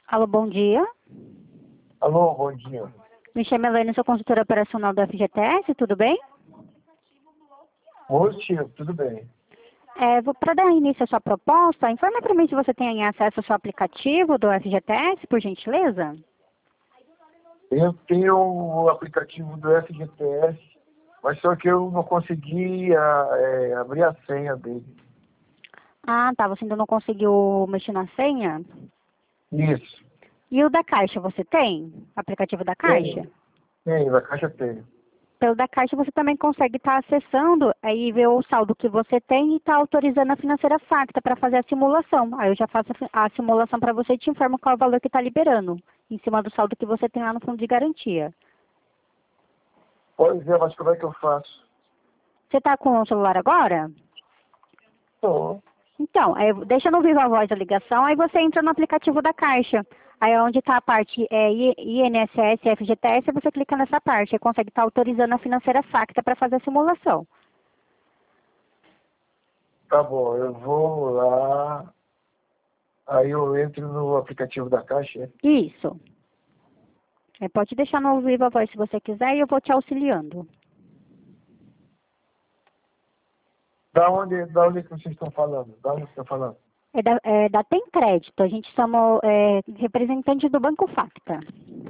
Alô, bom dia. Alô, bom dia. Me chamo Elaine, sou consultora operacional da FGTS, tudo bem? Oi, tio, tudo bem? Para dar início à sua proposta, informa para mim se você tem acesso ao seu aplicativo do FGTS, por gentileza. Eu tenho o aplicativo do FGTS, mas só que eu não consegui abrir a senha dele. Ah, tá, você ainda não conseguiu mexer na senha? Isso. E o da Caixa, você tem? Aplicativo da Caixa? Tenho, na caixa tenho. Pelo da Caixa você também consegue estar acessando aí ver o saldo que você tem e estar autorizando a financeira Facta para fazer a simulação. Aí eu já faço a simulação para você e te informo qual é o valor que está liberando, em cima do saldo que você tem lá no fundo de garantia. Pois é, mas como é que eu faço? Você está com o celular agora? Tô. Então, aí deixa no Viva Voz a ligação, aí você entra no aplicativo da Caixa. Aí onde está a parte INSS, FGTS, você clica nessa parte. Aí consegue estar autorizando a financeira Facta para fazer a simulação. Tá bom, eu vou lá, aí eu entro no aplicativo da caixa. Isso. Pode deixar no Viva Voz se você quiser e eu vou te auxiliando. Da onde que vocês estão falando? Da onde vocês estão falando? Da Tem Crédito, a gente somos representante do Banco Facta,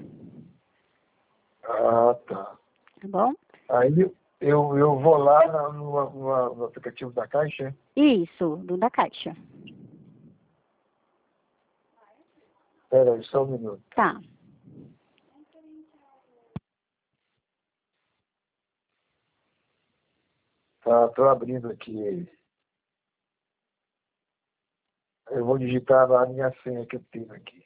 Ah, tá. tá bom? Aí eu vou lá no aplicativo da caixa. Isso, do da Caixa. Espera aí, só um minuto. Tá. Tá, tô abrindo aqui. Eu vou digitar a minha senha que eu tenho aqui.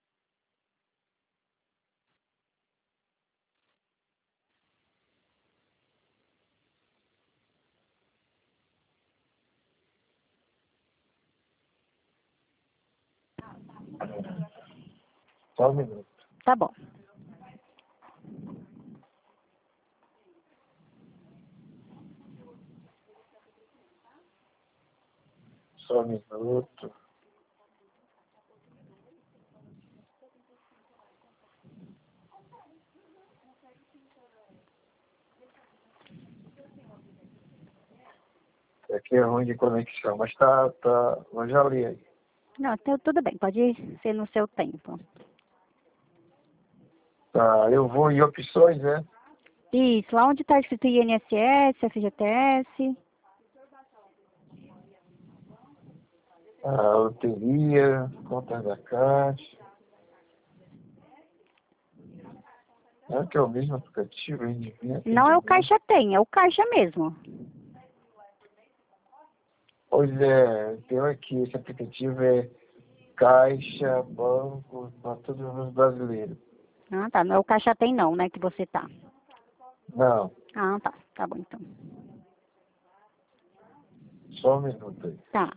Só um minuto. Tá bom. Só um minuto. Aqui é ruim de conexão, mas mas já li aí. Não, tudo bem, pode ser no seu tempo. Tá, eu vou em opções, né? Isso, lá onde está escrito INSS, FGTS. A loteria, contas da caixa. É que é o mesmo aplicativo, rendimento. Não é o Caixa Tem, é o Caixa mesmo. Pois é, tem aqui, esse aplicativo é Caixa, Banco, para todos os brasileiros. Ah, tá, não é o Caixa Tem não, né, que você tá. Não, Ah, tá, tá bom então. só um minuto aí. Tá.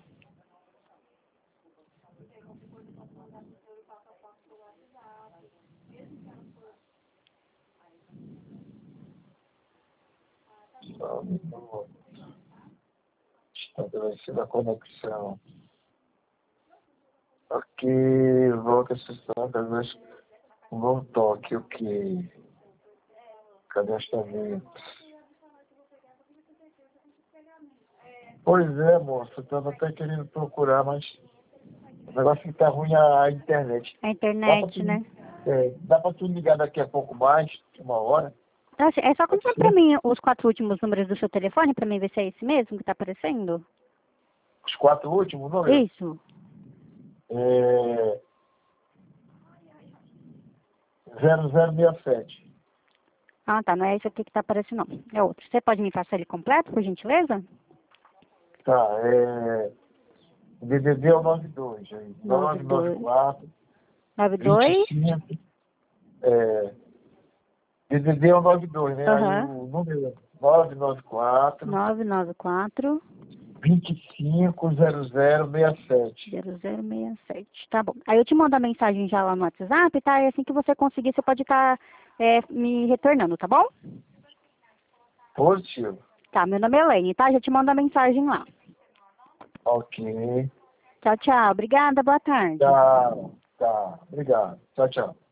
Só um minuto. Estabelecendo a conexão. Aqui, volta a sessão, talvez um bom toque, ok. Cadastramento. Pois é, moça, eu estava até querendo procurar, mas o negócio que tá ruim é a internet. A internet, né? Dá para tu ligar daqui a pouco mais, uma hora? Então, assim, é só Pode confirmar pra ser? mim os 4 últimos números do seu telefone, pra mim ver se é esse mesmo que tá aparecendo. Os 4 últimos números? Isso. É 0067. Ah, tá, não é esse aqui que tá aparecendo, não. É outro. Você pode me passar ele completo, por gentileza? Tá, DDD é o 92, aí. 92. 994 92. 25. É, DDD é o 92, né? Aí Aham. o número é 994 994 250067. 0067. Tá bom. Aí eu te mando a mensagem já lá no WhatsApp, tá? E assim que você conseguir, você pode estar me retornando, tá bom? Positivo. Tá, meu nome é Elaine, tá? Já te mando a mensagem lá. Ok. Tchau, tchau. Obrigada, boa tarde. Tá, tá. Obrigado. Tchau, tchau.